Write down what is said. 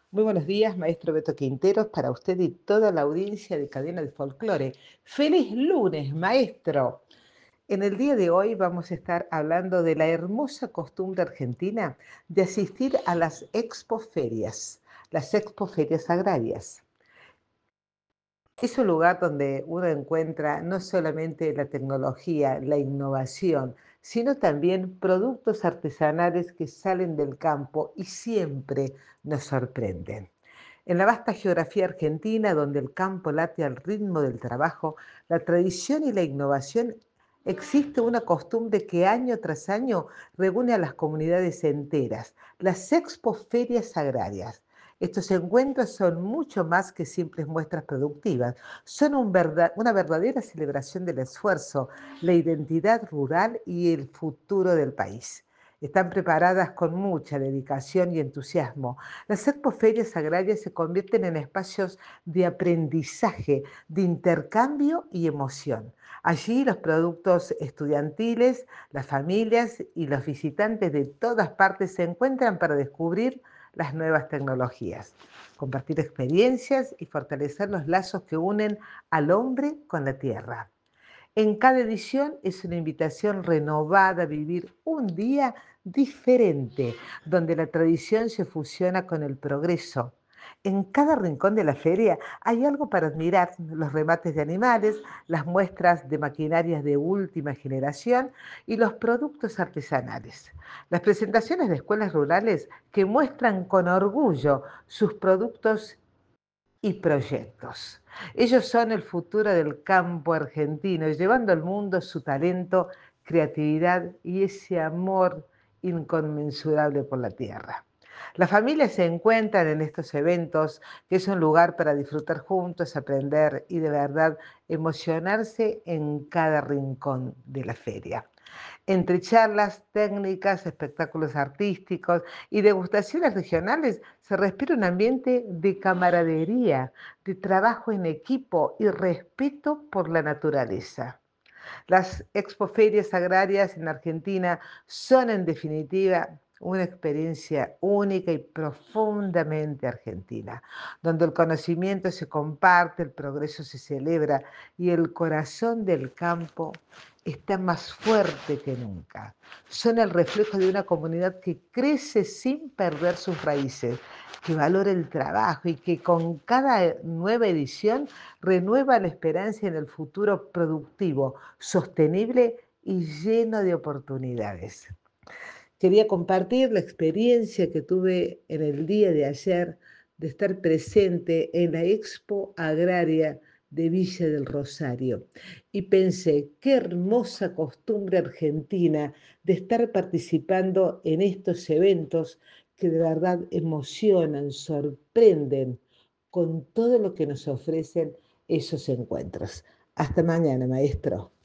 Muy buenos días, maestro Beto Quinteros, para usted y toda la audiencia de Cadena de Folclore. ¡Feliz lunes, maestro! En el día de hoy vamos a estar hablando de la hermosa costumbre argentina de asistir a las expoferias agrarias. Es un lugar donde uno encuentra no solamente la tecnología, la innovación, sino también productos artesanales que salen del campo y siempre nos sorprenden. En la vasta geografía argentina, donde el campo late al ritmo del trabajo, la tradición y la innovación, existe una costumbre que año tras año reúne a las comunidades enteras, las expoferias agrarias. Estos encuentros son mucho más que simples muestras productivas, son una verdadera celebración del esfuerzo, la identidad rural y el futuro del país. Están preparadas con mucha dedicación y entusiasmo. Las expoferias agrarias se convierten en espacios de aprendizaje, de intercambio y emoción. Allí los productos estudiantiles, las familias y los visitantes de todas partes se encuentran para descubrir las nuevas tecnologías, compartir experiencias y fortalecer los lazos que unen al hombre con la tierra. En cada edición es una invitación renovada a vivir un día diferente, donde la tradición se fusiona con el progreso. En cada rincón de la feria hay algo para admirar: los remates de animales, las muestras de maquinarias de última generación y los productos artesanales. Las presentaciones de escuelas rurales que muestran con orgullo sus productos y proyectos. Ellos son el futuro del campo argentino, llevando al mundo su talento, creatividad y ese amor inconmensurable por la tierra. Las familias se encuentran en estos eventos, que es un lugar para disfrutar juntos, aprender y de verdad emocionarse en cada rincón de la feria. Entre charlas técnicas, espectáculos artísticos y degustaciones regionales se respira un ambiente de camaradería, de trabajo en equipo y respeto por la naturaleza. Las expoferias agrarias en Argentina son, en definitiva, una experiencia única y profundamente argentina, donde el conocimiento se comparte, el progreso se celebra y el corazón del campo está más fuerte que nunca. Son el reflejo de una comunidad que crece sin perder sus raíces, que valora el trabajo y que con cada nueva edición renueva la esperanza en el futuro productivo, sostenible y lleno de oportunidades. Quería compartir la experiencia que tuve en el día de ayer de estar presente en la Expo Agraria de Villa del Rosario. Y pensé, qué hermosa costumbre argentina de estar participando en estos eventos que de verdad emocionan, sorprenden con todo lo que nos ofrecen esos encuentros. Hasta mañana, maestro.